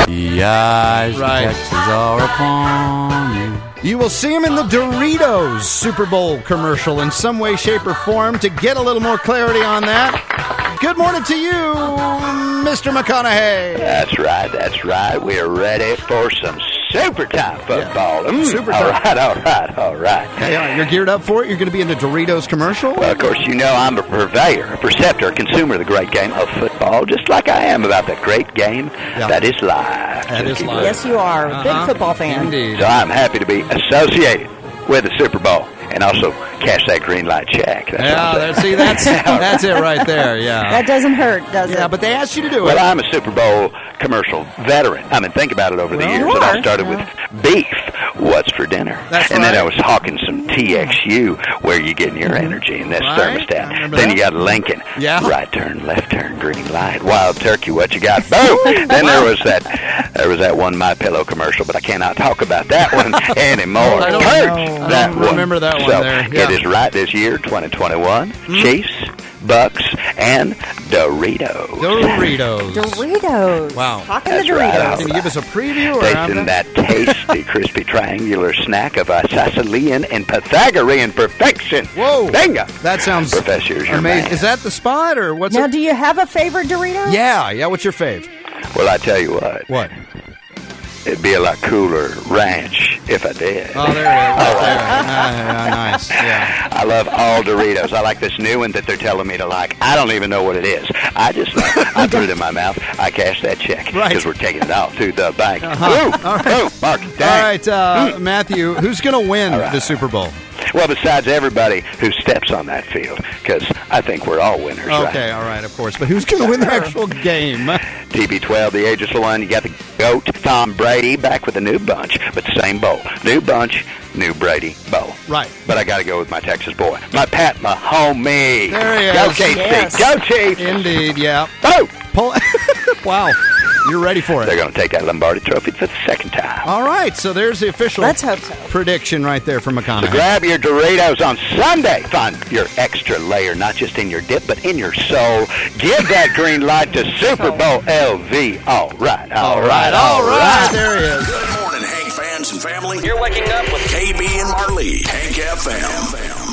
The eyes of Texas are upon you. You will see him in the Doritos Super Bowl commercial in some way, shape, or form. To get a little more clarity on that, good morning to you, Mr. McConaughey. That's right. We're ready for some super time football. Yeah. Super time. All right. Hey, you're geared up for it? You're going to be in the Doritos commercial? Well, of course, you know I'm a purveyor, a preceptor, a consumer of the great game of football, just like I am about that great game that is live. That is live. Yes, you are. Big football fan. Indeed. So I'm happy to be associated with the Super Bowl and also cash that green light check. That's it right there, yeah. That doesn't hurt, does it? Yeah, but they asked you to do it. Well, I'm a Super Bowl commercial veteran. I mean, think about it over the years. And I started with beef. What's for dinner? Then I was hawking some TXU, where you getting your energy in this thermostat. Then you got Lincoln. Yeah. Right turn, left turn, green light. Wild turkey, what you got? Boom! Then there was that one My Pillow commercial, but I cannot talk about that one anymore. I don't remember that one there. Yeah. It is right this year, 2021. Chiefs, Bucks, and Doritos. Wow. Talking That's the Doritos. Right. Can you give us a preview? Tasting that tasty, crispy, triangular snack of Sicilian and Pythagorean perfection. Whoa. Bingo. That sounds Professor's your amazing. man. Is that the spot, or what's Now, it? do you have a favorite Dorito? Yeah. What's your fave? Well, I tell you what. What? It'd be a lot cooler ranch if I did. Oh, there it is. Right there. Nice. Yeah. I love all Doritos. I like this new one that they're telling me to like. I don't even know what it is. I just know. I put it in my mouth. I cash that check because we're taking it out to the bank. Boom, Mark. Dang. All right, Matthew, who's going to win the Super Bowl? Well, besides everybody who steps on that field, because I think we're all winners, Okay, all right, of course. But who's going to win the actual game? TB12, the ageless one. You got the GOAT, Tom Brady, back with a new bunch, but the same bowl. New bunch, new Brady bowl. Right. But I got to go with my Texas boy, my Pat Mahomie. There he is. Go Chiefs, Yes. go Chiefs. Indeed, yeah. Oh! Wow. You're ready for it. They're going to take that Lombardi Trophy for the second time. All right, so there's the official Let's hope so. prediction right there from McConaughey. So grab your Doritos on Sunday. Find your extra layer, not just in your dip, but in your soul. Give that green light to Super Bowl LV. All right. There he is. Good morning, Hank fans and family. You're waking up with KB and Marley, Hank FM.